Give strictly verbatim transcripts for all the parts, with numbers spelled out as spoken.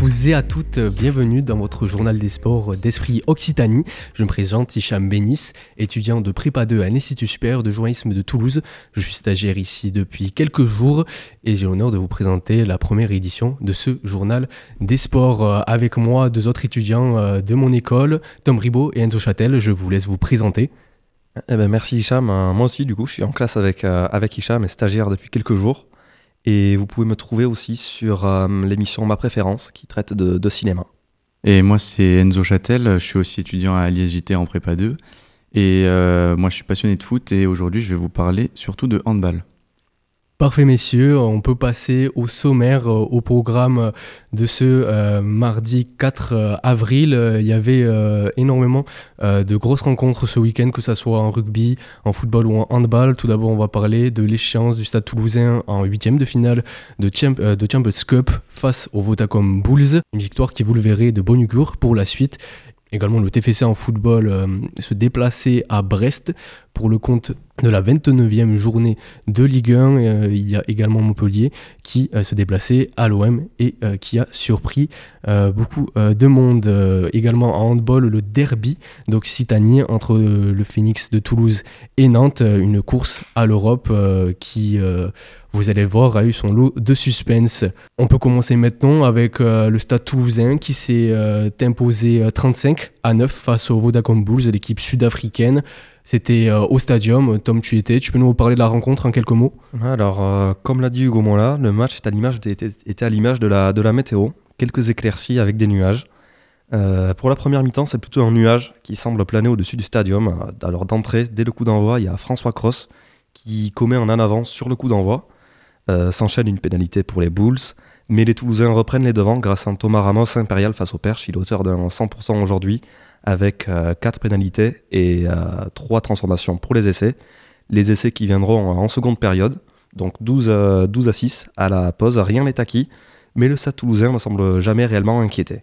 tous et à toutes, bienvenue dans votre journal des sports d'Esprit Occitanie. Je me présente Hicham Bénis, étudiant de prépa deux à l'Institut supérieur de journalisme de Toulouse. Je suis stagiaire ici depuis quelques jours et j'ai l'honneur de vous présenter la première édition de ce journal des sports. Avec moi, deux autres étudiants de mon école, Tom Ribot et Enzo Châtel. Je vous laisse vous présenter. Eh ben, merci Hicham. Moi aussi, du coup, je suis en classe avec, euh, avec Hicham et stagiaire depuis quelques jours. Et vous pouvez me trouver aussi sur euh, l'émission Ma Préférence qui traite de, de cinéma. Et moi, c'est Enzo Châtel, je suis aussi étudiant à l'I S J T en prépa deux. Et euh, moi, je suis passionné de foot et aujourd'hui, je vais vous parler surtout de handball. Parfait messieurs, on peut passer au sommaire, au programme de ce euh, mardi quatre avril. Il y avait euh, énormément euh, de grosses rencontres ce week-end, que ce soit en rugby, en football ou en handball. Tout d'abord, on va parler de l'échéance du Stade Toulousain en huitième de finale de, Champ- euh, de Champions Cup face au Vodacom Bulls. Une victoire qui, vous le verrez, de bon augure pour la suite. Également, le T F C en football euh, se déplaçait à Brest pour le compte de la vingt-neuvième journée de Ligue un. Euh, il y a également Montpellier qui euh, se déplaçait à l'O M et euh, qui a surpris euh, beaucoup euh, de monde. Euh, également en handball, le derby d'Occitanie entre euh, le Phoenix de Toulouse et Nantes. Euh, une course à l'Europe euh, qui... Euh, vous allez le voir, a eu son lot de suspense. On peut commencer maintenant avec euh, le Stade Toulousain qui s'est euh, imposé euh, trente-cinq à neuf face au Vodacom Bulls, l'équipe sud-africaine. C'était euh, au Stadium. Tom, tu y étais. Tu peux nous parler de la rencontre en quelques mots ? Alors, euh, comme l'a dit Hugo Mola, le match est à l'image, était, était à l'image de la, de la météo. Quelques éclaircies avec des nuages. Euh, pour la première mi-temps, c'est plutôt un nuage qui semble planer au-dessus du Stadium. Alors d'entrée, dès le coup d'envoi, il y a François Cross qui commet un en avant sur le coup d'envoi. Euh, s'enchaîne une pénalité pour les Bulls, mais les Toulousains reprennent les devants grâce à un Thomas Ramos impérial face au Perche. Il est auteur d'un cent pour cent aujourd'hui avec euh, quatre pénalités et euh, trois transformations pour les essais. Les essais qui viendront en seconde période, donc douze, euh, douze à six à la pause, rien n'est acquis, mais le Stade Toulousain ne semble jamais réellement inquiété.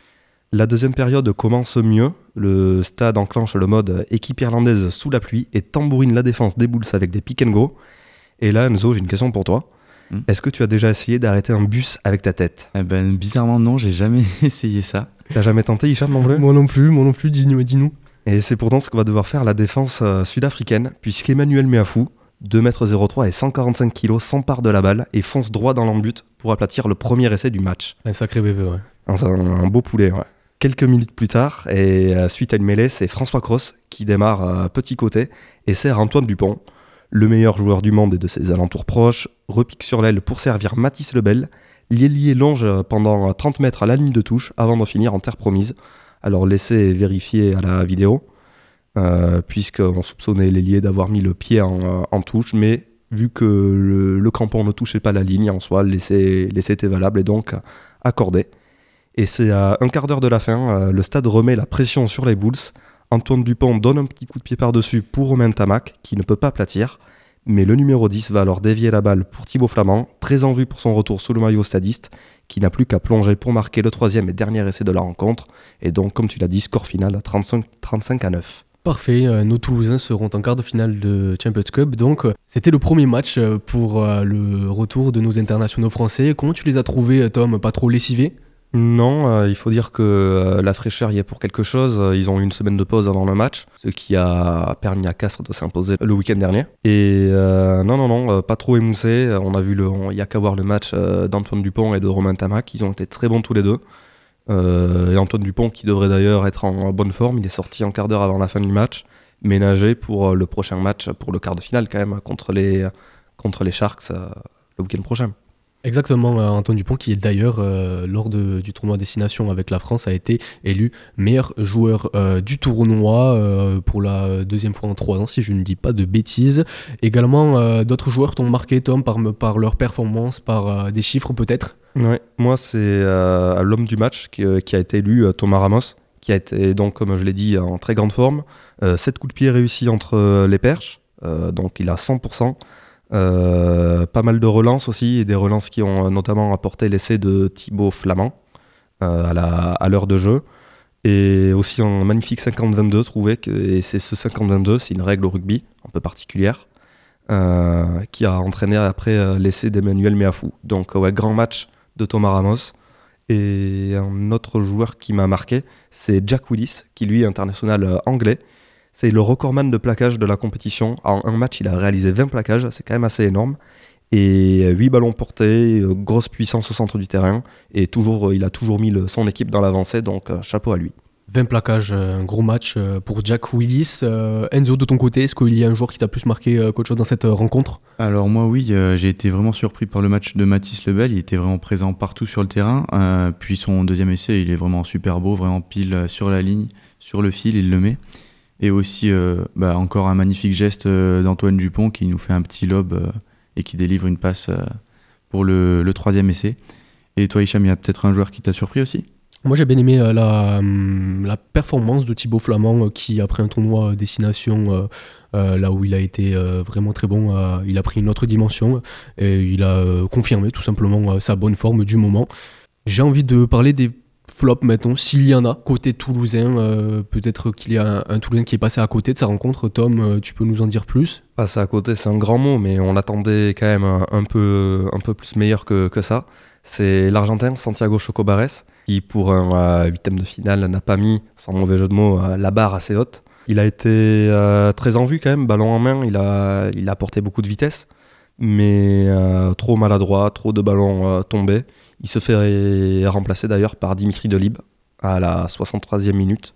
La deuxième période commence mieux, le Stade enclenche le mode équipe irlandaise sous la pluie et tambourine la défense des Bulls avec des pick and go. Et là, Enzo, j'ai une question pour toi. Mmh. Est-ce que tu as déjà essayé d'arrêter un bus avec ta tête ? Eh ben, bizarrement, non, j'ai jamais essayé ça. T'as jamais tenté, Hicham, non plus ? Moi non plus, moi non plus, dis-nous, dis-nous. Et c'est pourtant ce que va devoir faire la défense euh, sud-africaine, puisqu'Emmanuel Meafou, deux mètres zéro trois et cent quarante-cinq kilos, s'empare de la balle et fonce droit dans l'embut pour aplatir le premier essai du match. Un sacré bébé, ouais. Un, un, un beau poulet, ouais. Quelques minutes plus tard, et euh, suite à une mêlée, c'est François Cross qui démarre euh, petit côté et sert Antoine Dupont. Le meilleur joueur du monde et de ses alentours proches repique sur l'aile pour servir Mathis Lebel. L'ailier longe pendant trente mètres à la ligne de touche avant de finir en terre promise. Alors l'essai est vérifié à la vidéo, euh, puisqu'on soupçonnait l'ailier d'avoir mis le pied en, en touche, mais vu que le, le crampon ne touchait pas la ligne en soi, l'essai, l'essai était valable et donc accordé. Et c'est à un quart d'heure de la fin, le stade remet la pression sur les Bulls. Antoine Dupont donne un petit coup de pied par-dessus pour Romain Tamac, qui ne peut pas aplatir. Mais le numéro dix va alors dévier la balle pour Thibaut Flamand, très en vue pour son retour sous le maillot stadiste, qui n'a plus qu'à plonger pour marquer le troisième et dernier essai de la rencontre. Et donc, comme tu l'as dit, score final à trente-cinq, trente-cinq à neuf. Parfait, euh, nos Toulousains seront en quart de finale de Champions Cup. Donc, euh, c'était le premier match euh, pour euh, le retour de nos internationaux français. Comment tu les as trouvés, Tom ? Pas trop lessivés ? Non, euh, il faut dire que euh, la fraîcheur y est pour quelque chose. Ils ont eu une semaine de pause avant le match, ce qui a permis à Castres de s'imposer le week-end dernier. Et euh, non, non, non, euh, pas trop émoussé. On a vu, le, il n'y a qu'à voir le match euh, d'Antoine Dupont et de Romain Tamac. Ils ont été très bons tous les deux. Euh, et Antoine Dupont, qui devrait d'ailleurs être en bonne forme, il est sorti en quart d'heure avant la fin du match, ménagé pour le prochain match, pour le quart de finale quand même, contre les, contre les Sharks euh, le week-end prochain. Exactement, euh, Antoine Dupont qui est d'ailleurs euh, lors de, du tournoi Destination avec la France a été élu meilleur joueur euh, du tournoi euh, pour la deuxième fois en trois ans si je ne dis pas de bêtises. Également euh, d'autres joueurs t'ont marqué, Tom, par, par leur performance, par euh, des chiffres peut-être ? Ouais, moi c'est euh, l'homme du match qui, euh, qui a été élu, euh, Thomas Ramos, qui a été donc comme je l'ai dit en très grande forme. Euh, sept coups de pied réussis entre euh, les perches, euh, donc il a cent pour cent. Euh, pas mal de relances aussi, et des relances qui ont notamment apporté l'essai de Thibaut Flamand euh, à, la, à l'heure de jeu. Et aussi un magnifique cinquante vingt-deux trouvé, que, et c'est ce cinquante vingt-deux, c'est une règle au rugby un peu particulière, euh, qui a entraîné après euh, l'essai d'Emmanuel Meafou. Donc ouais, grand match de Thomas Ramos, Et un autre joueur qui m'a marqué, c'est Jack Willis, qui lui est international anglais. C'est le recordman de plaquage de la compétition. En un match, il a réalisé vingt plaquages, c'est quand même assez énorme. Et huit ballons portés, grosse puissance au centre du terrain. Et toujours, il a toujours mis le, son équipe dans l'avancée, donc euh, chapeau à lui. vingt plaquages, un gros match pour Jack Willis. Euh, Enzo, de ton côté, est-ce qu'il y a un joueur qui t'a plus marqué qu'autre chose dans cette rencontre ? Alors moi oui, euh, j'ai été vraiment surpris par le match de Mathis Lebel, il était vraiment présent partout sur le terrain, euh, puis son deuxième essai il est vraiment super beau, vraiment pile sur la ligne, sur le fil il le met. Et aussi euh, bah, encore un magnifique geste euh, d'Antoine Dupont qui nous fait un petit lob euh, et qui délivre une passe euh, pour le, le troisième essai. Et toi Hicham, il y a peut-être un joueur qui t'a surpris aussi ? Moi j'ai bien aimé euh, la, la performance de Thibaut Flamand euh, qui après un tournoi destination euh, euh, là où il a été euh, vraiment très bon, euh, il a pris une autre dimension et il a euh, confirmé tout simplement euh, sa bonne forme du moment. J'ai envie de parler des flops maintenant, s'il y en a, côté toulousain, euh, peut-être qu'il y a un, un Toulousain qui est passé à côté de sa rencontre. Tom, euh, tu peux nous en dire plus ? Passer à côté, c'est un grand mot, mais on l'attendait quand même un, un, peu, un peu plus meilleur que, que ça. C'est l'Argentin Santiago Chocobares, qui pour un euh, huitième de finale n'a pas mis, sans mauvais jeu de mots, euh, la barre assez haute. Il a été euh, très en vue quand même, ballon en main, il a, il a apporté beaucoup de vitesse, mais euh, trop maladroit, trop de ballons euh, tombés. Il se fait remplacer d'ailleurs par Dimitri Delib à la soixante-troisième minute,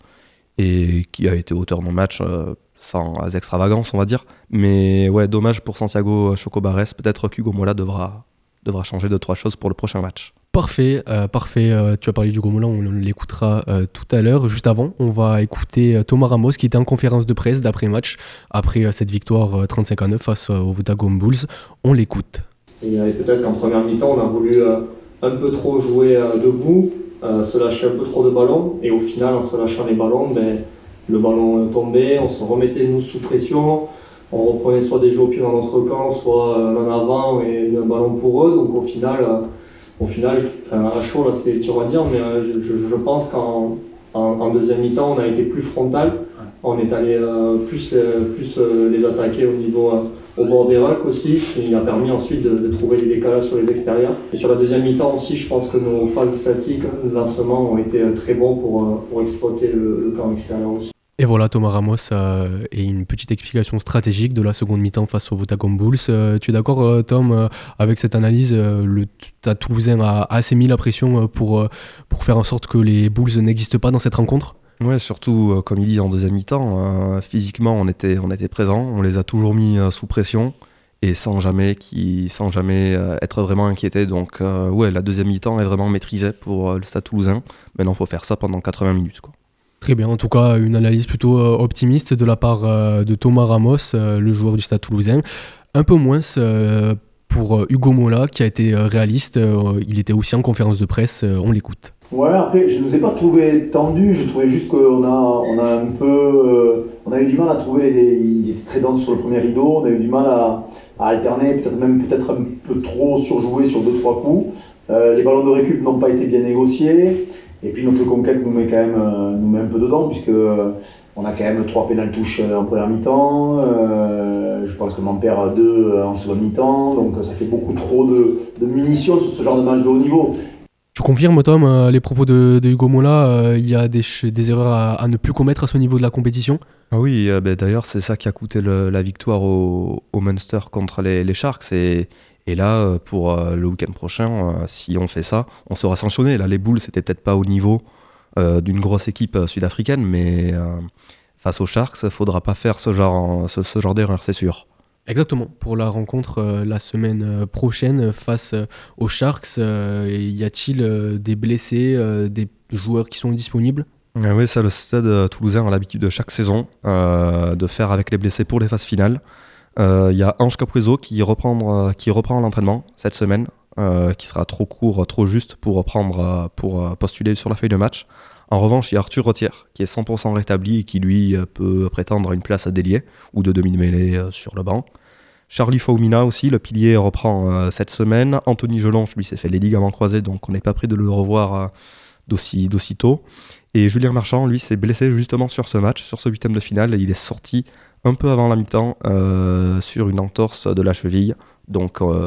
et qui a été auteur de match euh, sans extravagance on va dire. Mais ouais, dommage pour Santiago Chocobares, peut-être qu'Hugo Mola devra... devra changer deux trois choses pour le prochain match. Parfait, euh, parfait. Euh, tu as parlé du Moulin, on l'écoutera euh, tout à l'heure. Juste avant, on va écouter euh, Thomas Ramos qui était en conférence de presse d'après-match, après euh, cette victoire euh, trente-cinq à neuf face euh, aux Votagom Bulls. On l'écoute. Et, euh, peut-être qu'en première mi-temps, on a voulu euh, un peu trop jouer euh, debout, euh, se lâcher un peu trop de ballons. Et au final, en se lâchant les ballons, ben, le ballon tombait, on se remettait nous sous pression. On reprenait soit des jeux au pied dans notre camp, soit euh, en avant et un ballon pour eux. Donc au final, euh, au final enfin, à chaud, là, c'est dur à dire, mais euh, je, je, je pense qu'en en, en deuxième mi-temps, on a été plus frontal. On est allé euh, plus, euh, plus euh, les attaquer au niveau euh, au bord des rocks aussi, qui a permis ensuite de, de trouver des décalages sur les extérieurs. Et sur la deuxième mi-temps aussi, je pense que nos phases statiques, de lancement ont été très bons pour, pour exploiter le, le camp extérieur aussi. Et voilà, Thomas Ramos euh, et une petite explication stratégique de la seconde mi-temps face aux Votagom Bulls. Euh, tu es d'accord, euh, Tom, euh, avec cette analyse euh, le Stade Toulousain a assez mis la pression pour, euh, pour faire en sorte que les Bulls n'existent pas dans cette rencontre ? Ouais, surtout, euh, comme il dit, en deuxième mi-temps, euh, physiquement, on était, on était présents, on les a toujours mis euh, sous pression et sans jamais, qui, sans jamais euh, être vraiment inquiétés. Donc, euh, ouais, la deuxième mi-temps est vraiment maîtrisée pour euh, le Stade Toulousain. Maintenant, il faut faire ça pendant quatre-vingts minutes, quoi. Très bien, en tout cas une analyse plutôt euh, optimiste de la part euh, de Thomas Ramos, euh, le joueur du Stade Toulousain. Un peu moins euh, pour euh, Hugo Mola qui a été euh, réaliste, euh, il était aussi en conférence de presse, euh, on l'écoute. Ouais, après je ne nous ai pas trouvé tendus, je trouvais juste qu'on a, on a un peu, euh, on a eu du mal à trouver, les, ils étaient très denses sur le premier rideau, on a eu du mal à, à alterner, peut-être même peut-être un peu trop surjouer sur deux trois coups. Euh, les ballons de récup n'ont pas été bien négociés. Et puis notre conquête nous met quand même euh, nous met un peu dedans, puisque euh, on a quand même trois pénales touches en première mi-temps, euh, je pense qu'on en perd deux en seconde mi-temps, donc ça fait beaucoup trop de, de munitions sur ce genre de match de haut niveau. Tu confirmes, Tom, euh, les propos de, de Hugo Mola, euh, il y a des, des erreurs à, à ne plus commettre à ce niveau de la compétition ? Ah oui, euh, bah, d'ailleurs c'est ça qui a coûté le, la victoire au, au Munster contre les, les Sharks, et Et là, pour euh, le week-end prochain, euh, si on fait ça, on sera sanctionné. Là, les Bulls, c'était peut-être pas au niveau euh, d'une grosse équipe euh, sud-africaine, mais euh, face aux Sharks, il ne faudra pas faire ce genre, ce, ce genre d'erreur, c'est sûr. Exactement. Pour la rencontre euh, la semaine euh, prochaine face euh, aux Sharks, euh, y a-t-il euh, des blessés, euh, des joueurs qui sont disponibles ? Ah oui, ça, le Stade Toulousain a l'habitude de chaque saison euh, de faire avec les blessés pour les phases finales. Il euh, y a Ange Capuezo qui reprend, euh, qui reprend l'entraînement cette semaine, euh, qui sera trop court, trop juste pour, reprendre, euh, pour euh, postuler sur la feuille de match. En revanche, il y a Arthur Rottière qui est cent pour cent rétabli et qui lui euh, peut prétendre à une place à d'ailier ou de demi-mêlée euh, sur le banc. Charlie Faumina aussi, le pilier, reprend euh, cette semaine. Anthony Gelonche, lui, s'est fait les ligaments croisés, donc on n'est pas prêt de le revoir euh, d'aussi, d'aussi tôt. Et Julien Marchand, lui, s'est blessé justement sur ce match, sur ce huitième de finale. Il est sorti un peu avant la mi-temps euh, sur une entorse de la cheville. Donc euh,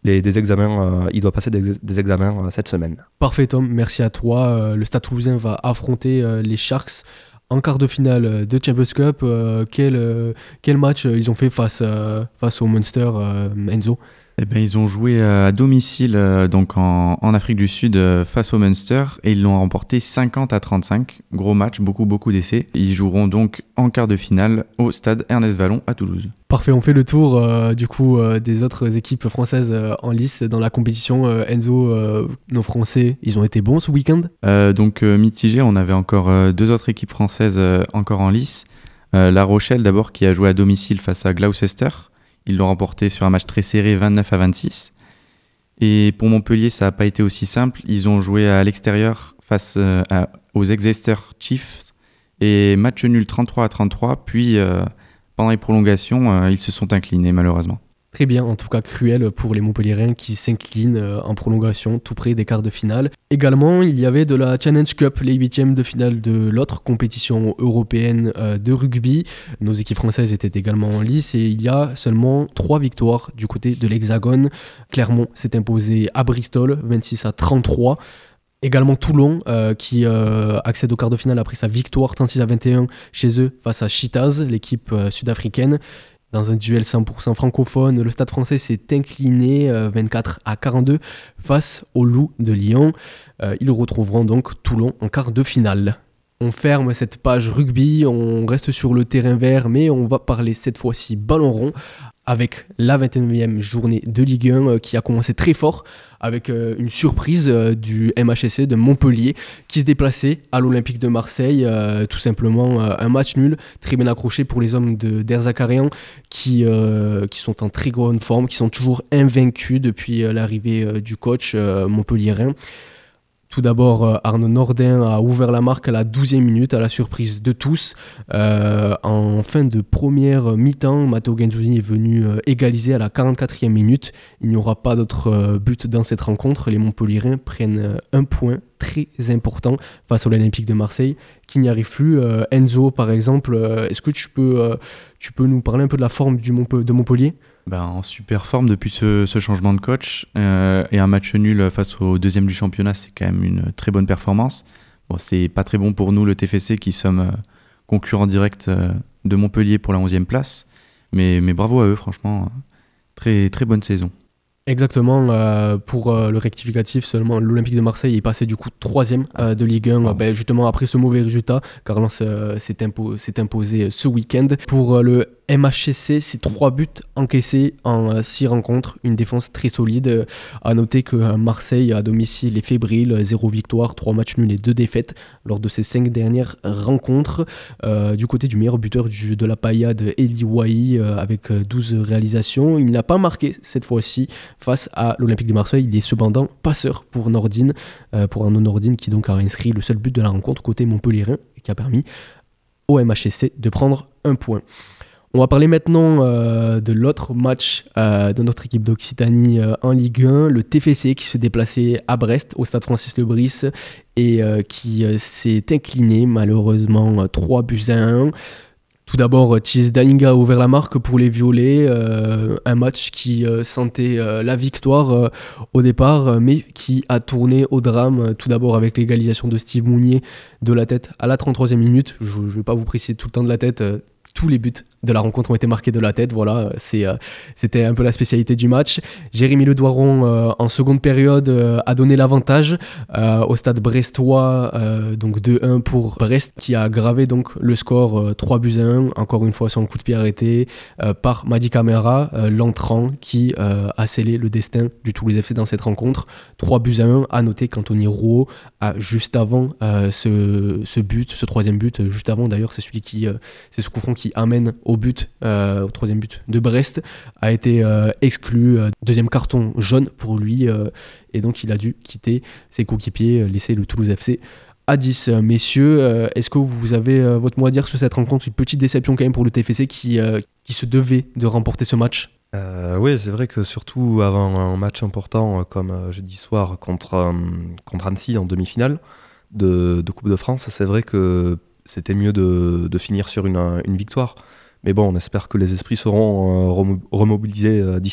les, des examens, euh, il doit passer des, des examens euh, cette semaine. Parfait Tom, merci à toi. Euh, le Stade Toulousain va affronter euh, les Sharks en quart de finale de Champions Cup. Euh, quel, euh, quel match ils ont fait face, euh, face au Munster, euh, Enzo? Eh ben, ils ont joué à domicile euh, donc en, en Afrique du Sud euh, face au Munster et ils l'ont remporté cinquante à trente-cinq. Gros match, beaucoup beaucoup d'essais. Ils joueront donc en quart de finale au stade Ernest Vallon à Toulouse. Parfait, on fait le tour euh, du coup euh, des autres équipes françaises euh, en lice dans la compétition. Euh, Enzo, euh, nos Français, ils ont été bons ce week-end? euh, Donc euh, mitigé, on avait encore euh, deux autres équipes françaises euh, encore en lice. Euh, La Rochelle d'abord qui a joué à domicile face à Gloucester. Ils l'ont remporté sur un match très serré, vingt-neuf à vingt-six. Et pour Montpellier, ça n'a pas été aussi simple. Ils ont joué à l'extérieur face euh, à, aux Exeter Chiefs. Et match nul trente-trois à trente-trois. Puis, euh, pendant les prolongations, euh, ils se sont inclinés malheureusement. Très bien, en tout cas cruel pour les Montpelliérains qui s'inclinent euh, en prolongation tout près des quarts de finale. Également, il y avait de la Challenge Cup, les huitièmes de finale de l'autre compétition européenne euh, de rugby. Nos équipes françaises étaient également en lice et il y a seulement trois victoires du côté de l'Hexagone. Clermont s'est imposé à Bristol, vingt-six à trente-trois. Également Toulon euh, qui euh, accède au quart de finale après sa victoire trente-six à vingt et un chez eux face à Cheetahs, l'équipe euh, sud-africaine. Dans un duel cent pour cent francophone, le Stade français s'est incliné euh, vingt-quatre à quarante-deux face aux Loups de Lyon. Euh, ils retrouveront donc Toulon en quart de finale. On ferme cette page rugby, on reste sur le terrain vert, mais on va parler cette fois-ci ballon rond avec la vingt et neuvième journée de Ligue un euh, qui a commencé très fort avec euh, une surprise euh, du M H S C de Montpellier qui se déplaçait à l'Olympique de Marseille, euh, tout simplement euh, un match nul, très bien accroché pour les hommes de d'Erzakarian qui, euh, qui sont en très grande forme, qui sont toujours invaincus depuis euh, l'arrivée euh, du coach euh, montpelliérain. Tout d'abord, Arnaud Nordin a ouvert la marque à la douzième minute, à la surprise de tous. Euh, en fin de première mi-temps, Matteo Genzoni est venu euh, égaliser à la quarante-quatrième minute. Il n'y aura pas d'autre euh, but dans cette rencontre. Les Montpelliérains prennent euh, un point très important face à l'Olympique de Marseille, qui n'y arrive plus. Euh, Enzo, par exemple, euh, est-ce que tu peux, euh, tu peux nous parler un peu de la forme du Montpe- de Montpellier ? Ben, en super forme depuis ce, ce changement de coach euh, et un match nul face au deuxième du championnat, c'est quand même une très bonne performance. Bon, c'est pas très bon pour nous, le T F C, qui sommes euh, concurrents directs euh, de Montpellier pour la onzième place. Mais, mais bravo à eux, franchement, euh, très, très bonne saison. Exactement, euh, pour euh, le rectificatif seulement, l'Olympique de Marseille est passé du coup troisième euh, de Ligue un, wow. ben, justement après ce mauvais résultat, car Lens euh, s'est, impo- s'est imposé ce week-end. Pour euh, le M H S C, c'est trois buts encaissés en six rencontres, une défense très solide. À noter que Marseille à domicile est fébrile, zéro victoire, trois matchs nuls et deux défaites lors de ces cinq dernières rencontres. Euh, du côté du meilleur buteur du, de la paillade, Eli Wahi, euh, avec douze réalisations, il n'a pas marqué cette fois-ci face à l'Olympique de Marseille. Il est cependant passeur pour Nordin, euh, pour Arnaud Nordin qui donc a inscrit le seul but de la rencontre côté montpelliérain et qui a permis au M H S C de prendre un point. On va parler maintenant euh, de l'autre match euh, de notre équipe d'Occitanie euh, en Ligue un, le T F C qui se déplaçait à Brest au stade Francis Lebris et euh, qui euh, s'est incliné malheureusement trois buts à un. Tout d'abord, Chis Dalinga a ouvert la marque pour les Violets, euh, un match qui euh, sentait euh, la victoire euh, au départ, mais qui a tourné au drame, tout d'abord avec l'égalisation de Steve Mounier de la tête à la trente-troisième minute. Je ne vais pas vous préciser tout le temps de la tête, euh, tous les buts de la rencontre ont été marqués de la tête, voilà, c'est, euh, c'était un peu la spécialité du match. Jérémy Ledouaron, euh, en seconde période, euh, a donné l'avantage euh, au stade brestois, euh, donc deux un pour Brest, qui a aggravé donc le score euh, trois buts à un, encore une fois sur un coup de pied arrêté euh, par Madi Camara, euh, l'entrant qui euh, a scellé le destin du Toulouse F C dans cette rencontre. trois buts à un, à noter qu'Anthony Rouault a juste avant euh, ce, ce but, ce troisième but, juste avant d'ailleurs, c'est celui qui, euh, c'est ce coup franc qui amène au but, euh, au troisième but de Brest, a été euh, exclu, euh, deuxième carton jaune pour lui, euh, et donc il a dû quitter ses coéquipiers, euh, laisser le Toulouse F C à dix. Euh, messieurs, euh, est-ce que vous avez euh, votre mot à dire sur cette rencontre? Une petite déception quand même pour le T F C qui, euh, qui se devait de remporter ce match. Euh, oui, c'est vrai que surtout avant un match important euh, comme euh, jeudi soir contre, euh, contre Annecy en demi-finale de, de Coupe de France, c'est vrai que c'était mieux de, de finir sur une, une victoire. Mais bon, on espère que les esprits seront euh, remo- remobilisés euh, d'ici là.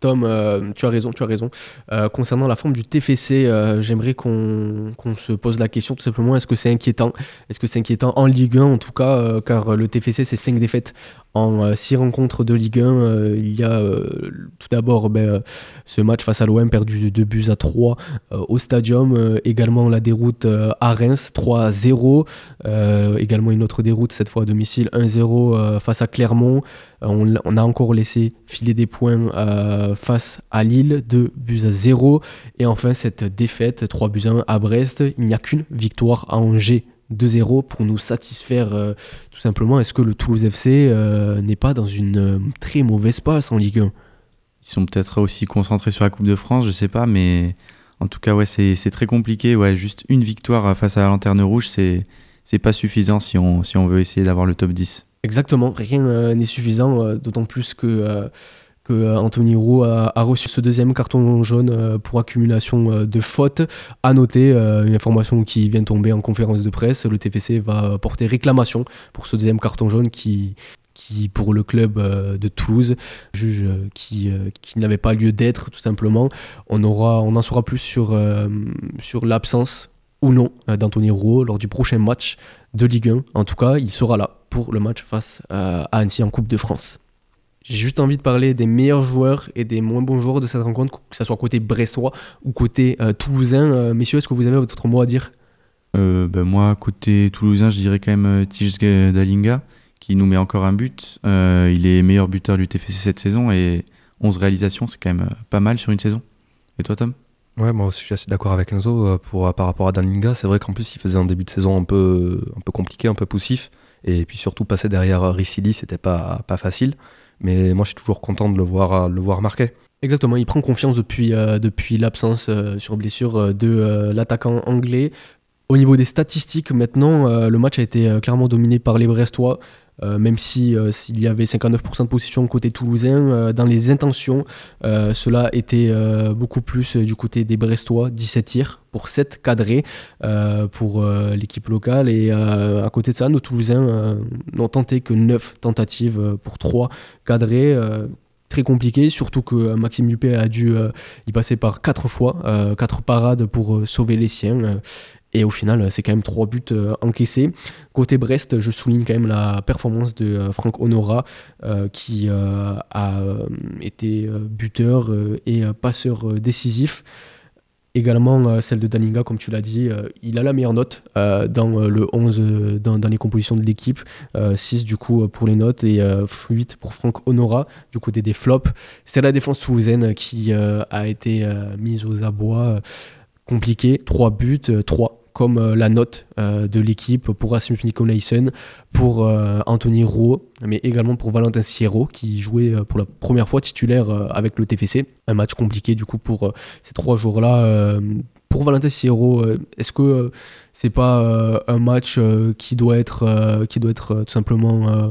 Tom, euh, tu as raison, tu as raison. Euh, concernant la forme du T F C, euh, j'aimerais qu'on, qu'on se pose la question tout simplement, est-ce que c'est inquiétant? Est-ce que c'est inquiétant en Ligue un en tout cas, euh, car le T F C c'est cinq défaites en six rencontres de Ligue un. Euh, il y a euh, tout d'abord ben, euh, ce match face à l'O M perdu deux buts à trois euh, au Stadium, euh, également la déroute euh, à Reims trois à zéro, euh, également une autre déroute cette fois à domicile un zéro euh, face à Clermont. Euh, on, on a encore laissé filer des points euh, face à Lille, deux buts à zéro, et enfin cette défaite trois buts à un à Brest. Il n'y a qu'une victoire à Angers deux zéro pour nous satisfaire euh, tout simplement. Est-ce que le Toulouse F C euh, n'est pas dans une euh, très mauvaise passe en Ligue un? Ils sont peut-être aussi concentrés sur la Coupe de France, je sais pas, mais en tout cas ouais, c'est, c'est très compliqué. Ouais, juste une victoire face à la Lanterne Rouge, c'est, c'est pas suffisant si on, si on veut essayer d'avoir le top dix. Exactement, rien euh, n'est suffisant, euh, d'autant plus que euh, que euh, Anthony Roux a, a reçu ce deuxième carton jaune euh, pour accumulation euh, de fautes. À noter, euh, une information qui vient tomber en conférence de presse, le T F C va porter réclamation pour ce deuxième carton jaune qui, qui pour le club euh, de Toulouse, juge euh, qui, euh, qui n'avait pas lieu d'être tout simplement. On, aura, on en saura plus sur, euh, sur l'absence ou non euh, d'Anthony Roux lors du prochain match de Ligue un. En tout cas, il sera là pour le match face euh, à Annecy en Coupe de France. J'ai juste envie de parler des meilleurs joueurs et des moins bons joueurs de cette rencontre, que ce soit côté brestois ou côté euh, toulousain. Euh, messieurs, est-ce que vous avez votre mot à dire? euh, ben Moi, côté toulousain, je dirais quand même euh, Tige Dalinga, qui nous met encore un but. Euh, il est meilleur buteur du T F C cette saison et onze réalisations, c'est quand même euh, pas mal sur une saison. Et toi, Tom? Ouais, moi aussi je suis assez d'accord avec Enzo euh, pour, euh, par rapport à Dalinga. C'est vrai qu'en plus il faisait un début de saison un peu, un peu compliqué, un peu poussif. Et puis surtout passer derrière Ricili, c'était pas, pas facile. Mais moi je suis toujours content de le voir, le voir marquer. Exactement, il prend confiance depuis, euh, depuis l'absence euh, sur blessure euh, de euh, l'attaquant anglais. Au niveau des statistiques maintenant, euh, le match a été euh, clairement dominé par les Brestois. Euh, même si euh, s'il y avait cinquante-neuf pour cent de possession côté toulousain, euh, dans les intentions, euh, cela était euh, beaucoup plus euh, du côté des Brestois, dix-sept tirs pour sept cadrés euh, pour euh, l'équipe locale. Et euh, à côté de ça, nos Toulousains euh, n'ont tenté que neuf tentatives euh, pour trois cadrés. Euh, très compliqué, surtout que Maxime Dupé a dû euh, y passer par quatre fois, euh, quatre parades pour euh, sauver les siens. Euh, Et au final, c'est quand même trois buts euh, encaissés. Côté Brest, je souligne quand même la performance de euh, Franck Honora, euh, qui euh, a euh, été euh, buteur euh, et euh, passeur euh, décisif. Également euh, celle de Dalinga, comme tu l'as dit, euh, il a la meilleure note euh, dans euh, le onze, euh, dans, dans les compositions de l'équipe. Euh, six du coup pour les notes et euh, huit pour Franck Honora du côté des flops. C'est la défense toulousaine qui euh, a été euh, mise aux abois. Euh, compliqué, trois buts, euh, trois comme euh, la note euh, de l'équipe pour Rasmus Nicolaisen, pour euh, Anthony Roux, mais également pour Valentin Sierro qui jouait euh, pour la première fois titulaire euh, avec le T F C. Un match compliqué du coup pour euh, ces trois jours-là. Euh, pour Valentin Sierro, euh, est-ce que euh, c'est pas euh, un match euh, qui doit être, euh, qui doit être euh, tout simplement euh,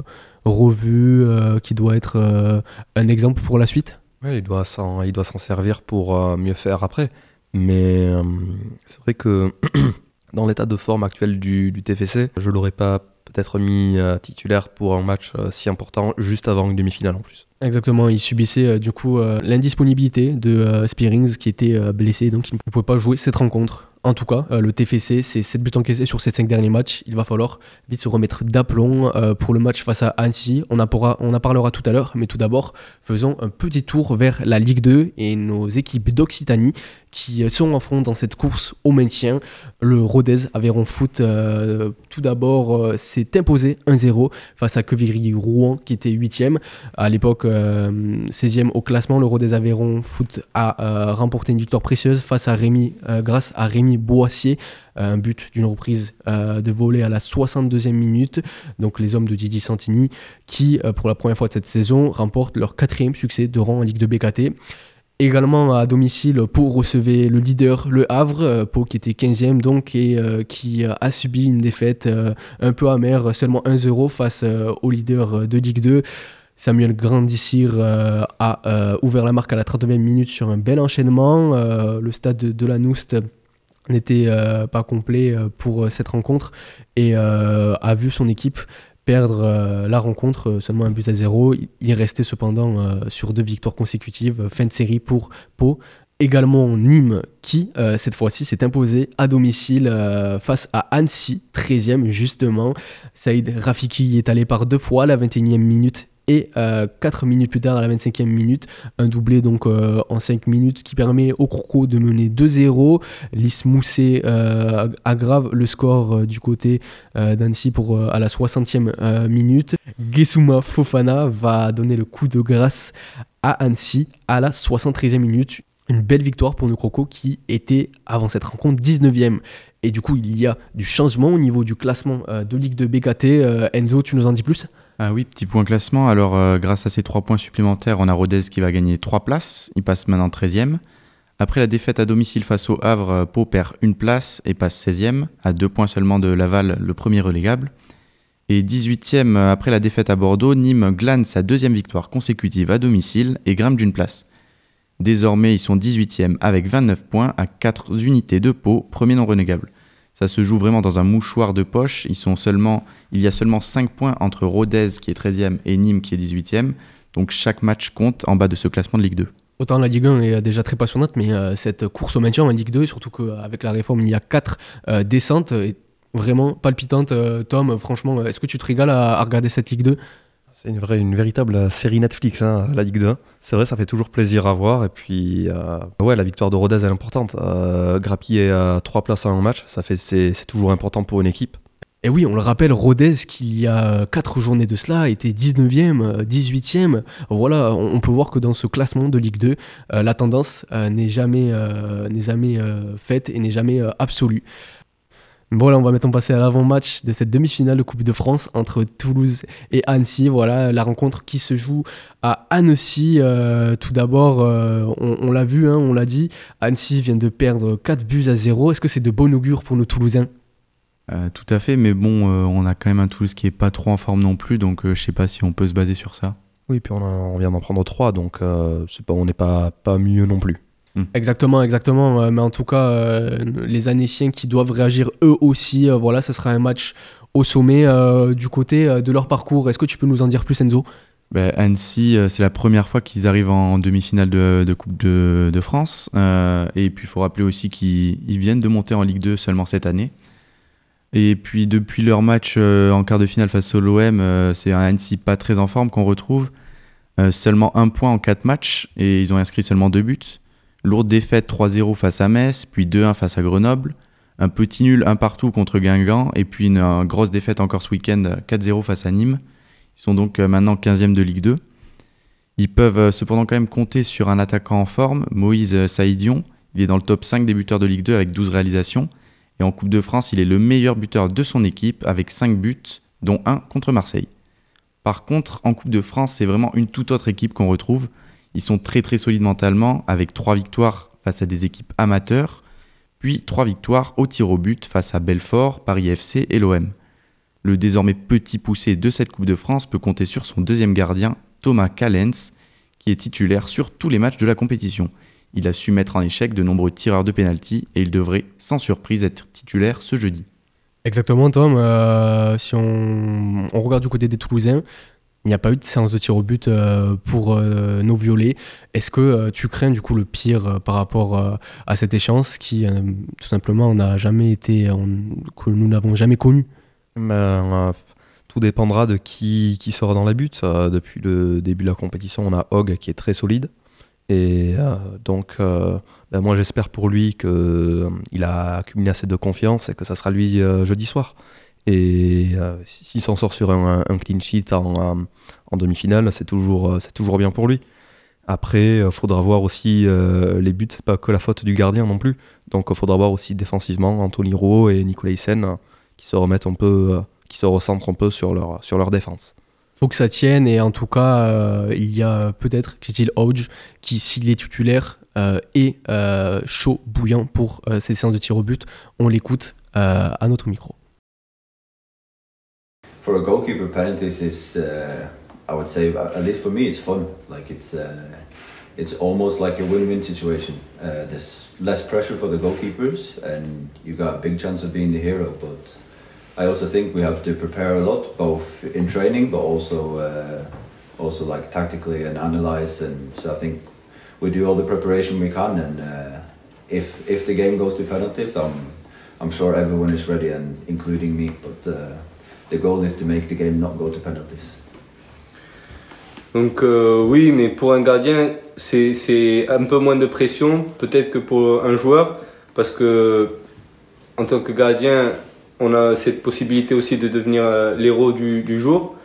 revu, euh, qui doit être euh, un exemple pour la suite? Ouais, il doit s'en, il doit s'en servir pour euh, mieux faire après. Mais euh, c'est vrai que dans l'état de forme actuel du, du T F C, je ne l'aurais pas peut-être mis euh, titulaire pour un match euh, si important juste avant une demi-finale en plus. Exactement, il subissait euh, du coup euh, l'indisponibilité de euh, Spearings qui était euh, blessé, donc il ne pouvait pas jouer cette rencontre. En tout cas, euh, le T F C, c'est sept buts encaissés sur ces cinq derniers matchs. Il va falloir vite se remettre d'aplomb euh, pour le match face à Annecy. On, pourra, on en parlera tout à l'heure, mais tout d'abord, faisons un petit tour vers la Ligue deux et nos équipes d'Occitanie qui sont en front dans cette course au maintien. Le Rodez Aveyron Foot, euh, tout d'abord, euh, s'est imposé un zéro face à Quevilly-Rouen qui était huitième. À l'époque, euh, seizième au classement, le Rodez Aveyron Foot a euh, remporté une victoire précieuse face à Rémi, euh, grâce à Rémi Boissier, un but d'une reprise euh, de volée à la soixante-deuxième minute. Donc les hommes de Didier Santini qui, euh, pour la première fois de cette saison, remportent leur quatrième succès de rang en Ligue deux B K T. Également à domicile, Pau recevait le leader, le Havre, Pau qui était quinzième donc et euh, qui a subi une défaite euh, un peu amère, seulement un zéro face euh, au leader de Ligue deux. Samuel Grandissir euh, a euh, ouvert la marque à la trente-neuvième minute sur un bel enchaînement. Euh, le stade de, de la Noust n'était euh, pas complet pour cette rencontre et euh, a vu son équipe perdre euh, la rencontre, euh, seulement un but à zéro. Il est resté cependant euh, sur deux victoires consécutives, fin de série pour Pau. Également Nîmes qui, euh, cette fois-ci, s'est imposé à domicile euh, face à Annecy, treizième justement. Saïd Rafiki y est allé par deux fois à la vingt et unième minute et euh, quatre minutes plus tard à la vingt-cinquième minute. Un doublé donc euh, en cinq minutes qui permet aux Crocos de mener deux zéro. Lys Mousset euh, aggrave le score euh, du côté euh, d'Annecy pour, euh, à la soixantième euh, minute. Guessouma Fofana va donner le coup de grâce à Annecy à la soixante-treizième minute. Une belle victoire pour nos Crocos qui était, avant cette rencontre, dix-neuvième. Et du coup, il y a du changement au niveau du classement euh, de Ligue deux B K T. Euh, Enzo, tu nous en dis plus ? Ah oui, petit point classement. Alors, euh, grâce à ces trois points supplémentaires, on a Rodez qui va gagner trois places. Il passe maintenant treizième. Après la défaite à domicile face au Havre, Pau perd une place et passe seizième, à deux points seulement de Laval, le premier relégable. Et dix-huitième, après la défaite à Bordeaux, Nîmes glane sa deuxième victoire consécutive à domicile et grimpe d'une place. Désormais, ils sont dix-huitième avec vingt-neuf points à quatre unités de Pau, premier non relégable. Ça se joue vraiment dans un mouchoir de poche. Ils sont seulement, il y a seulement cinq points entre Rodez qui est treizième et Nîmes qui est dix-huitième. Donc chaque match compte en bas de ce classement de Ligue deux. Autant la Ligue un est déjà très passionnante, mais euh, cette course au maintien en Ligue deux, surtout qu'avec la réforme, il y a quatre euh, descentes, est vraiment palpitante. Euh, Tom, franchement, est-ce que tu te régales à, à regarder cette Ligue deux ? C'est une, vraie, une véritable série Netflix, hein, la Ligue deux. C'est vrai, ça fait toujours plaisir à voir. Et puis, euh, ouais, la victoire de Rodez est importante. Euh, grappiller à trois places en un match, ça fait, c'est, c'est toujours important pour une équipe. Et oui, on le rappelle, Rodez, qu'il y a quatre journées de cela, était dix-neuvième, dix-huitième. Voilà, on, on peut voir que dans ce classement de Ligue deux, euh, la tendance euh, n'est jamais, euh, n'est jamais euh, faite et n'est jamais euh, absolue. Voilà, on va maintenant passer à l'avant-match de cette demi-finale de Coupe de France entre Toulouse et Annecy. Voilà, la rencontre qui se joue à Annecy. Euh, tout d'abord, euh, on, on l'a vu, hein, on l'a dit, Annecy vient de perdre quatre buts à zéro. Est-ce que c'est de bon augure pour nos Toulousains ? euh, Tout à fait, mais bon, euh, on a quand même un Toulouse qui n'est pas trop en forme non plus, donc euh, je ne sais pas si on peut se baser sur ça. Oui, puis on, a, on vient d'en prendre trois, donc euh, c'est pas, on n'est pas, pas mieux non plus. Exactement, exactement. Euh, mais en tout cas, euh, les Annéciens qui doivent réagir eux aussi, euh, voilà, ça sera un match au sommet euh, du côté euh, de leur parcours. Est-ce que tu peux nous en dire plus, Enzo ? Ben, Annecy, euh, c'est la première fois qu'ils arrivent en demi-finale de, de Coupe de, de France. Euh, et puis, il faut rappeler aussi qu'ils ils viennent de monter en Ligue deux seulement cette année. Et puis, depuis leur match euh, en quart de finale face au l'O M, euh, c'est un Annecy pas très en forme qu'on retrouve. Euh, seulement un point en quatre matchs et ils ont inscrit seulement deux buts. Lourde défaite trois zéro face à Metz, puis deux un face à Grenoble. Un petit nul un partout contre Guingamp, et puis une, une grosse défaite encore ce week-end, quatre zéro face à Nîmes. Ils sont donc maintenant quinzième de Ligue deux. Ils peuvent cependant quand même compter sur un attaquant en forme, Moïse Saïdion. Il est dans le top cinq des buteurs de Ligue deux avec douze réalisations. Et en Coupe de France, il est le meilleur buteur de son équipe avec cinq buts, dont un contre Marseille. Par contre, en Coupe de France, c'est vraiment une toute autre équipe qu'on retrouve. Ils sont très très solides mentalement, avec trois victoires face à des équipes amateurs, puis trois victoires au tir au but face à Belfort, Paris F C et l'O M. Le désormais petit poussé de cette Coupe de France peut compter sur son deuxième gardien, Thomas Callens, qui est titulaire sur tous les matchs de la compétition. Il a su mettre en échec de nombreux tireurs de pénalty et il devrait, sans surprise, être titulaire ce jeudi. Exactement, Tom. Euh, si on, on regarde du côté des Toulousains, il n'y a pas eu de séance de tir au but euh, pour euh, nos violets. Est-ce que euh, tu crains du coup le pire euh, par rapport euh, à cette échéance qui, euh, tout simplement, n'a jamais été, on, que nous n'avons jamais connue ? Ben, euh, tout dépendra de qui, qui sera dans la butte. Euh, depuis le début de la compétition, on a Hogg qui est très solide. Et euh, donc, euh, ben moi j'espère pour lui qu'il euh, a accumulé assez de confiance et que ça sera lui euh, jeudi soir. Et euh, s'il s'en sort sur un, un clean sheet en, en demi-finale, c'est toujours, c'est toujours bien pour lui. Après, il faudra voir aussi euh, les buts, c'est pas que la faute du gardien non plus. Donc il faudra voir aussi défensivement Anthony Rouault et Nicolas Hyssen euh, qui se remettent un peu, euh, qui se recentrent un peu sur leur, sur leur défense. Faut que ça tienne, et en tout cas, euh, il y a peut-être Kjetil Hodge qui, s'il est titulaire, euh, est euh, chaud, bouillant pour euh, ces séances de tir au but. On l'écoute euh, à notre micro. For a goalkeeper, penalties is, uh, I would say, at least for me, it's fun. Like it's, uh, it's almost like a win-win situation. Uh, there's less pressure for the goalkeepers, and you got a big chance of being the hero. But I also think we have to prepare a lot, both in training, but also uh, also like tactically and analyze. And so I think we do all the preparation we can. And uh, if if the game goes to penalties, I'm I'm sure everyone is ready, and including me. But uh, the goal is to make the game not go to penalties. Donc euh, oui, mais pour un gardien, c'est, c'est un peu moins de pression peut-être que pour un joueur, parce que en tant que gardien, on a cette possibilité aussi de devenir euh, l'héros du, du jour.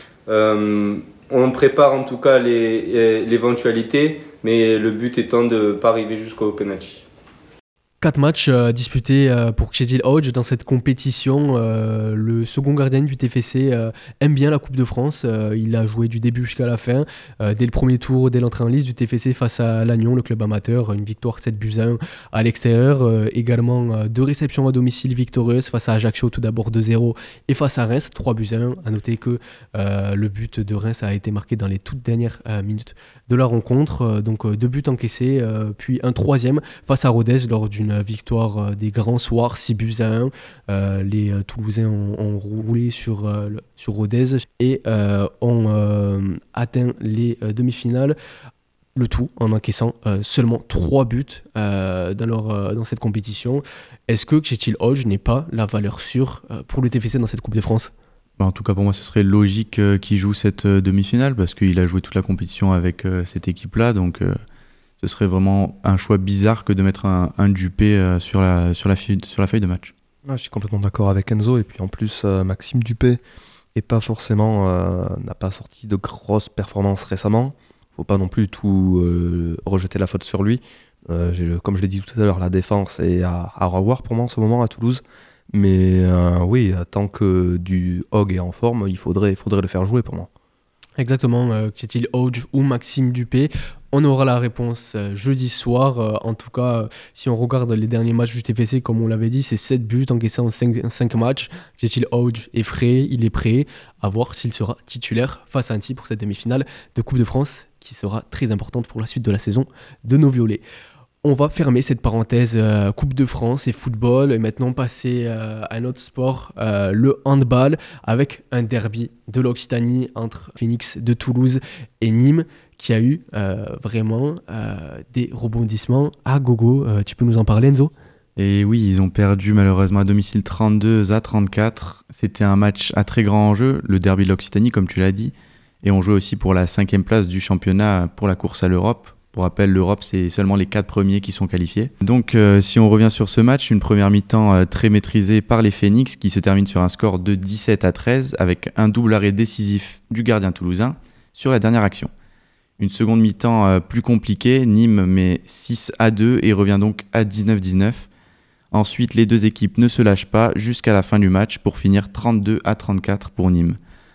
Euh, on prépare en tout cas les, l'éventualité, mais le but étant de ne pas arriver jusqu'au penalty. Quatre matchs euh, disputés euh, pour Kjetil Hodge dans cette compétition. Euh, le second gardien du T F C euh, aime bien la Coupe de France. Euh, il a joué du début jusqu'à la fin. Euh, dès le premier tour, dès l'entrée en liste du T F C face à Lannion, le club amateur. Une victoire sept buts à un à l'extérieur. Euh, également euh, deux réceptions à domicile victorieuses face à Ajaccio, tout d'abord deux zéro, et face à Reims, trois buts à un. À noter que euh, le but de Reims a été marqué dans les toutes dernières euh, minutes de la rencontre. Euh, donc euh, deux buts encaissés, euh, puis un troisième face à Rodez lors d'une victoire des grands soirs, six buts à un. Euh, les euh, Toulousains ont, ont roulé sur, euh, sur Rodez et euh, ont euh, atteint les euh, demi-finales, le tout en encaissant euh, seulement trois buts euh, dans, leur, euh, dans cette compétition. Est-ce que Kjetil Hodge n'est pas la valeur sûre euh, pour le T F C dans cette Coupe de France ? Bah, en tout cas, pour moi, ce serait logique euh, qu'il joue cette euh, demi-finale, parce qu'il a joué toute la compétition avec euh, cette équipe-là, donc... Euh, ce serait vraiment un choix bizarre que de mettre un, un Dupé euh, sur, la, sur, la feuille, sur la feuille de match. Ouais, je suis complètement d'accord avec Enzo. Et puis en plus, euh, Maxime Dupé est pas forcément, euh, n'a pas sorti de grosses performances récemment. Faut pas non plus tout euh, rejeter la faute sur lui. Euh, j'ai, comme je l'ai dit tout à l'heure, la défense est à, à revoir pour moi en ce moment à Toulouse. Mais euh, oui, tant que du Hog est en forme, il faudrait, il faudrait le faire jouer pour moi. Exactement, euh, Kjetil Hodge ou Maxime Dupé. On aura la réponse euh, jeudi soir. Euh, en tout cas, euh, si on regarde les derniers matchs du T F C, comme on l'avait dit, c'est sept buts encaissés en cinq matchs. Kjetil Hodge est frais, il est prêt à voir s'il sera titulaire face à Annecy pour cette demi-finale de Coupe de France qui sera très importante pour la suite de la saison de nos Violets. On va fermer cette parenthèse euh, Coupe de France et football et maintenant passer euh, à un autre sport, euh, le handball, avec un derby de l'Occitanie entre Phoenix de Toulouse et Nîmes qui a eu euh, vraiment euh, des rebondissements à gogo. Euh, tu peux nous en parler, Enzo ? Et oui, ils ont perdu malheureusement à domicile trente-deux à trente-quatre. C'était un match à très grand enjeu, le derby de l'Occitanie comme tu l'as dit. Et on jouait aussi pour la cinquième place du championnat pour la course à l'Europe. Pour rappel, l'Europe, c'est seulement les quatre premiers qui sont qualifiés. Donc, euh, si on revient sur ce match, une première mi-temps euh, très maîtrisée par les Phoenix qui se termine sur un score de dix-sept à treize avec un double arrêt décisif du gardien toulousain sur la dernière action. Une seconde mi-temps euh, plus compliquée, Nîmes met six à deux et revient donc à dix-neuf dix-neuf. Ensuite, les deux équipes ne se lâchent pas jusqu'à la fin du match pour finir trente-deux à trente-quatre pour Nîmes.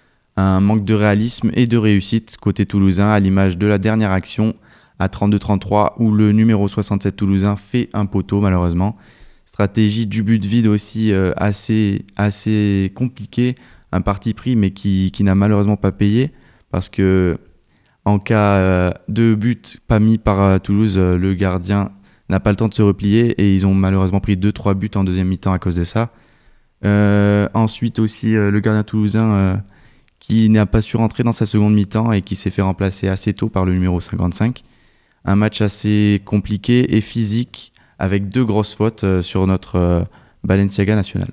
Un manque de réalisme et de réussite côté toulousain à l'image de la dernière action à trente-deux trente-trois où le numéro soixante-sept toulousain fait un poteau malheureusement. Stratégie du but vide aussi euh, assez, assez compliquée, un parti pris mais qui, qui n'a malheureusement pas payé parce que en cas euh, de but pas mis par euh, Toulouse, euh, le gardien n'a pas le temps de se replier et ils ont malheureusement pris deux trois buts en deuxième mi-temps à cause de ça. Euh, ensuite aussi euh, le gardien toulousain euh, qui n'a pas su rentrer dans sa seconde mi-temps et qui s'est fait remplacer assez tôt par le numéro cinquante-cinq. Un match assez compliqué et physique avec deux grosses fautes euh, sur notre euh, Balenciaga national.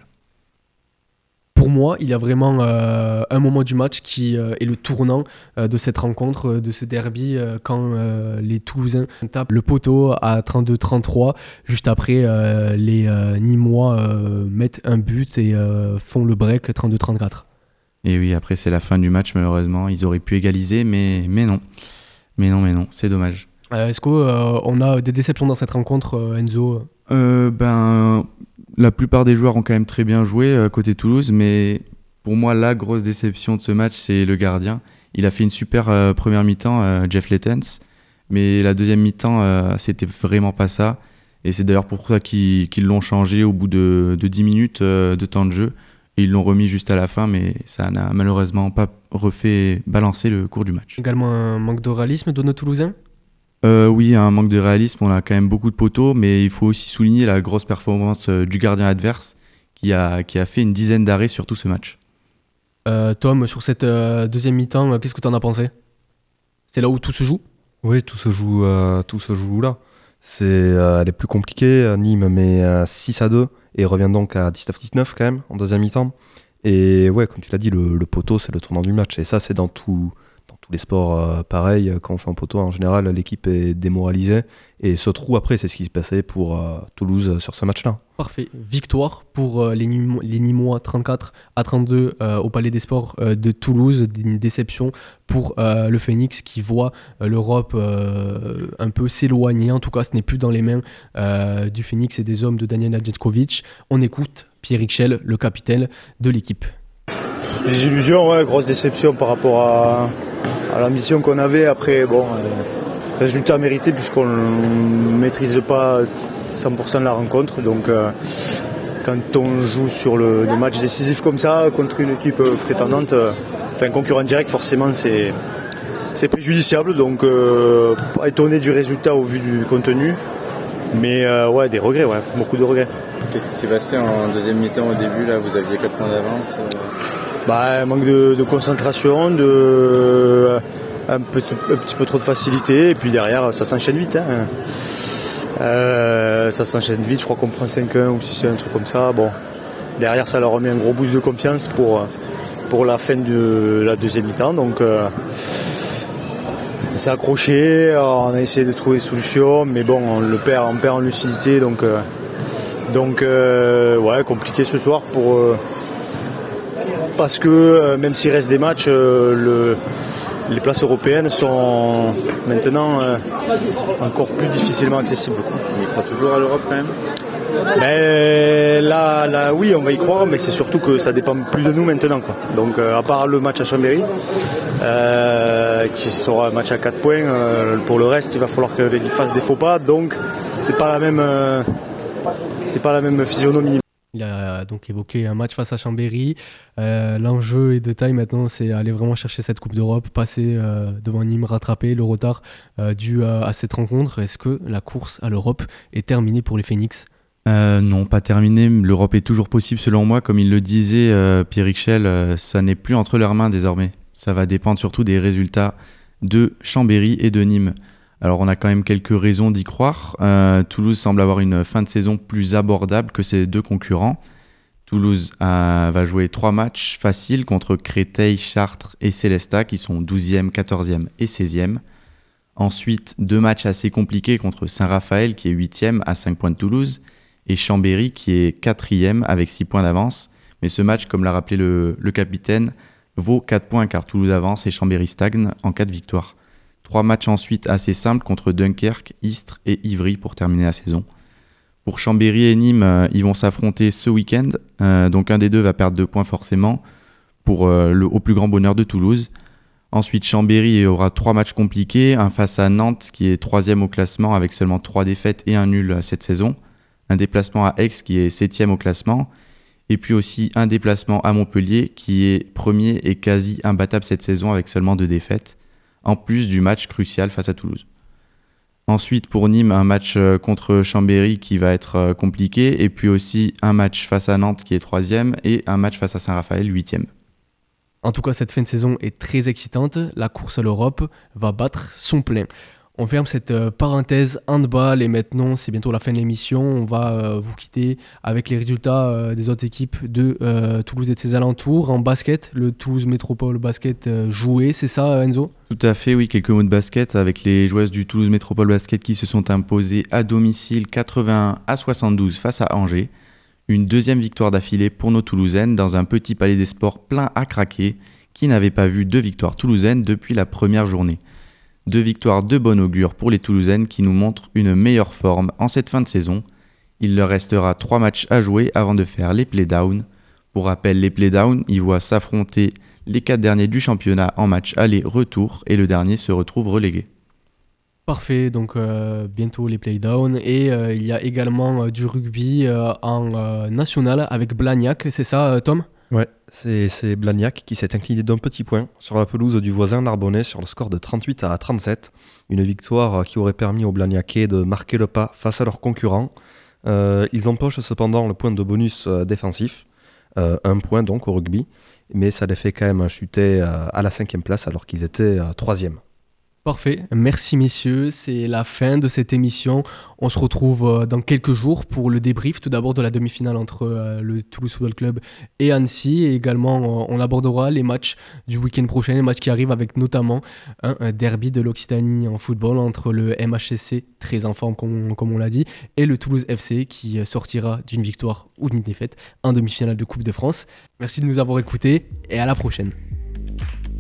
Pour moi, il y a vraiment euh, un moment du match qui euh, est le tournant euh, de cette rencontre, euh, de ce derby, euh, quand euh, les Toulousains tapent le poteau à trente-deux trente-trois. Juste après, euh, les euh, Nîmois euh, mettent un but et euh, font le break trente-deux trente-quatre. Et oui, après c'est la fin du match malheureusement. Ils auraient pu égaliser, mais, mais non. Mais non, mais non, c'est dommage. Euh, est-ce qu'on euh, a des déceptions dans cette rencontre, euh, Enzo ? euh, Ben, la plupart des joueurs ont quand même très bien joué euh, côté Toulouse, mais pour moi, la grosse déception de ce match, c'est le gardien. Il a fait une super euh, première mi-temps, euh, Jeff Lettens, mais la deuxième mi-temps, euh, c'était vraiment pas ça. Et c'est d'ailleurs pour ça qu'ils, qu'ils l'ont changé au bout de, de dix minutes euh, de temps de jeu. Et ils l'ont remis juste à la fin, mais ça n'a malheureusement pas refait balancer le cours du match. Également un manque de réalisme de nos Toulousains ? Euh, oui, un manque de réalisme, on a quand même beaucoup de poteaux, mais il faut aussi souligner la grosse performance euh, du gardien adverse qui a, qui a fait une dizaine d'arrêts sur tout ce match. Euh, Tom, sur cette euh, deuxième mi-temps, euh, qu'est-ce que tu en as pensé? C'est là où tout se joue? Oui, tout se joue, euh, tout se joue là. C'est, euh, elle est plus compliquée. Nîmes met euh, six à deux et revient donc à dix-neuf dix-neuf quand même en deuxième mi-temps. Et ouais, comme tu l'as dit, le, le poteau, c'est le tournant du match. Et ça, c'est dans, tout, dans tous les sports euh, pareil. Quand on fait un poteau, en général, l'équipe est démoralisée. Et ce trou, après, c'est ce qui s'est passé pour euh, Toulouse sur ce match-là. Parfait. Victoire pour euh, les, Nîmes, les Nîmois trente-quatre à trente-deux euh, au Palais des Sports euh, de Toulouse. Une déception pour euh, le Phoenix qui voit euh, l'Europe euh, un peu s'éloigner. En tout cas, ce n'est plus dans les mains euh, du Phoenix et des hommes de Daniel Nadjetkovic. On écoute Pierrick Schell, le capitaine de l'équipe. Des illusions, ouais, grosse déception par rapport à, à l'ambition qu'on avait. Après, bon, euh, résultat mérité puisqu'on ne maîtrise pas cent pour cent de la rencontre. Donc, euh, quand on joue sur le, le match décisif comme ça, contre une équipe prétendante, euh, enfin concurrent direct, forcément, c'est, c'est préjudiciable. Donc, euh, pas étonné du résultat au vu du contenu. Mais euh, ouais, des regrets, ouais, beaucoup de regrets. Qu'est-ce qui s'est passé en deuxième mi-temps au début là? Vous aviez quatre points d'avance. Euh... Bah, manque de, de concentration, de, un, petit, un petit peu trop de facilité, et puis derrière ça s'enchaîne vite. Hein. Euh, ça s'enchaîne vite, je crois qu'on prend cinq un ou six un, un truc comme ça. Bon, derrière ça leur remet un gros boost de confiance pour, pour la fin de la deuxième mi-temps. Donc euh, on s'est accroché, on a essayé de trouver des solutions, mais bon, on le perd, on perd en lucidité, donc. Euh, Donc euh, ouais, compliqué ce soir pour euh, parce que euh, même s'il reste des matchs, euh, le, les places européennes sont maintenant euh, encore plus difficilement accessibles. Quoi. Il croit toujours à l'Europe quand même? Mais là, là, oui, on va y croire, mais c'est surtout que ça dépend plus de nous maintenant. Quoi. Donc euh, à part le match à Chambéry, euh, qui sera un match à quatre points, euh, pour le reste, il va falloir qu'il fasse des faux pas. Donc c'est pas la même. Euh, C'est pas la même physionomie. Il a donc évoqué un match face à Chambéry. Euh, l'enjeu est de taille maintenant, c'est aller vraiment chercher cette Coupe d'Europe, passer euh, devant Nîmes, rattraper le retard euh, dû à, à cette rencontre. Est-ce que la course à l'Europe est terminée pour les Phoenix? euh, Non, pas terminée. L'Europe est toujours possible selon moi. Comme il le disait, euh, Pierrick Schell, euh, ça n'est plus entre leurs mains désormais. Ça va dépendre surtout des résultats de Chambéry et de Nîmes. Alors on a quand même quelques raisons d'y croire. Euh, Toulouse semble avoir une fin de saison plus abordable que ses deux concurrents. Toulouse euh, va jouer trois matchs faciles contre Créteil, Chartres et Célestat qui sont douzième, quatorzième et seizième. Ensuite, deux matchs assez compliqués contre Saint-Raphaël qui est huitième à cinq points de Toulouse et Chambéry qui est quatrième avec six points d'avance. Mais ce match, comme l'a rappelé le, le capitaine, vaut quatre points car Toulouse avance et Chambéry stagne en cas de victoire. Trois matchs ensuite assez simples contre Dunkerque, Istres et Ivry pour terminer la saison. Pour Chambéry et Nîmes, euh, ils vont s'affronter ce week-end. Euh, donc un des deux va perdre deux points forcément, pour, euh, le, au plus grand bonheur de Toulouse. Ensuite, Chambéry aura trois matchs compliqués. Un face à Nantes qui est troisième au classement avec seulement trois défaites et un nul cette saison. Un déplacement à Aix qui est septième au classement. Et puis aussi un déplacement à Montpellier qui est premier et quasi imbattable cette saison avec seulement deux défaites. En plus du match crucial face à Toulouse. Ensuite, pour Nîmes, un match contre Chambéry qui va être compliqué, et puis aussi un match face à Nantes qui est troisième, et un match face à Saint-Raphaël, huitième. En tout cas, cette fin de saison est très excitante. La course à l'Europe va battre son plein. On ferme cette euh, parenthèse handball et maintenant c'est bientôt la fin de l'émission. On va euh, vous quitter avec les résultats euh, des autres équipes de euh, Toulouse et de ses alentours. En basket, le Toulouse Métropole Basket euh, joué, c'est ça Enzo? Tout à fait, oui, quelques mots de basket avec les joueuses du Toulouse Métropole Basket qui se sont imposées à domicile quatre-vingt-un à soixante-douze face à Angers. Une deuxième victoire d'affilée pour nos Toulousaines dans un petit palais des sports plein à craquer qui n'avait pas vu deux victoires toulousaines depuis la première journée. Deux victoires de bon augure pour les Toulousaines qui nous montrent une meilleure forme en cette fin de saison. Il leur restera trois matchs à jouer avant de faire les playdowns. Pour rappel, les playdowns, ils voient s'affronter les quatre derniers du championnat en match aller-retour et le dernier se retrouve relégué. Parfait, donc euh, bientôt les playdowns et euh, il y a également euh, du rugby euh, en euh, national avec Blagnac, c'est ça euh, Tom? Ouais, c'est, c'est Blagnac qui s'est incliné d'un petit point sur la pelouse du voisin Narbonnais sur le score de trente-huit à trente-sept. Une victoire qui aurait permis aux Blagnacais de marquer le pas face à leurs concurrents. Euh, ils empochent cependant le point de bonus euh, défensif, euh, un point donc au rugby, mais ça les fait quand même chuter euh, à la cinquième place alors qu'ils étaient euh, troisième. Parfait, merci messieurs, c'est la fin de cette émission. On se retrouve euh, dans quelques jours pour le débrief tout d'abord de la demi-finale entre euh, le Toulouse Football Club et Annecy, et également euh, on abordera les matchs du week-end prochain, les matchs qui arrivent avec notamment hein, un derby de l'Occitanie en football entre le M H S C, très en forme comme, comme on l'a dit, et le Toulouse F C qui euh, sortira d'une victoire ou d'une défaite en demi-finale de Coupe de France. Merci de nous avoir écoutés et à la prochaine.